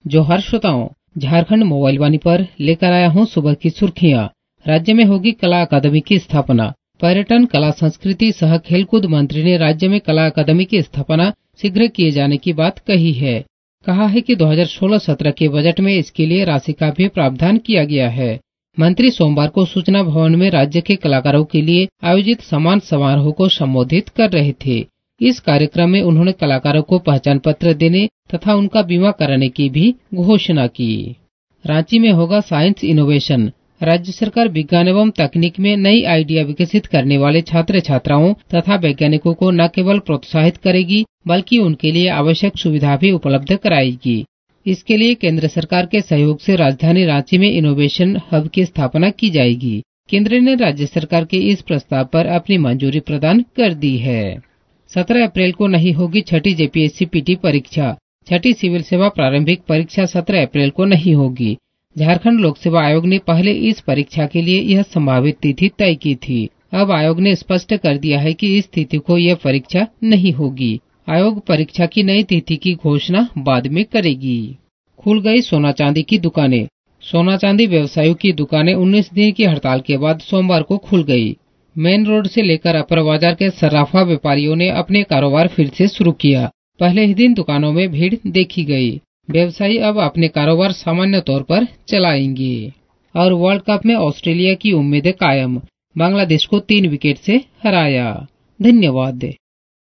जोहार श्रोताओं, झारखंड मोबाइल वाणी पर लेकर आया हूं सुबह की सुर्खियां। राज्य में होगी कला अकादमी की स्थापना। पर्यटन, कला, संस्कृति सह खेलकूद मंत्री ने राज्य में कला अकादमी की स्थापना शीघ्र किए जाने की बात कही है। कहा है कि 2016-17 के बजट में इसके लिए राशि का भी प्रावधान किया गया है। मंत्री सोमवार को सूचना भवन में राज्य के कलाकारों के लिए आयोजित सम्मान समारोह को संबोधित कर रहे थे। इस कार्यक्रम में उन्होंने कलाकारों को पहचान पत्र देने तथा उनका बीमा कराने की भी घोषणा की। रांची में होगा साइंस इनोवेशन। राज्य सरकार विज्ञान एवं तकनीक में नई आइडिया विकसित करने वाले छात्र छात्राओं तथा वैज्ञानिकों को न केवल प्रोत्साहित करेगी बल्कि उनके लिए आवश्यक सुविधा भी उपलब्ध कराएगी। इसके लिए केंद्र सरकार के सहयोग से राजधानी रांची में इनोवेशन हब की स्थापना की जाएगी। केंद्र ने राज्य सरकार के इस प्रस्ताव पर अपनी मंजूरी प्रदान कर दी है। 17 अप्रैल को नहीं होगी छठी जेपीएससी पीटी परीक्षा। छठी सिविल सेवा प्रारंभिक परीक्षा 17 अप्रैल को नहीं होगी। झारखंड लोक सेवा आयोग ने पहले इस परीक्षा के लिए यह संभावित तिथि तय की थी। अब आयोग ने स्पष्ट कर दिया है कि इस तिथि को यह परीक्षा नहीं होगी। आयोग परीक्षा की नई तिथि की घोषणा बाद में करेगी। खुल गई सोना चांदी की दुकानें। सोना चांदी व्यवसायियों की दुकानें 19 दिन की हड़ताल के बाद सोमवार को खुल गई। मेन रोड से लेकर अपर बाजार के सर्राफा व्यापारियों ने अपने कारोबार फिर से शुरू किया। पहले ही दिन दुकानों में भीड़ देखी गई। व्यवसायी अब अपने कारोबार सामान्य तौर पर चलाएंगे। और वर्ल्ड कप में ऑस्ट्रेलिया की उम्मीदें कायम। बांग्लादेश को 3 विकेट से हराया। धन्यवाद।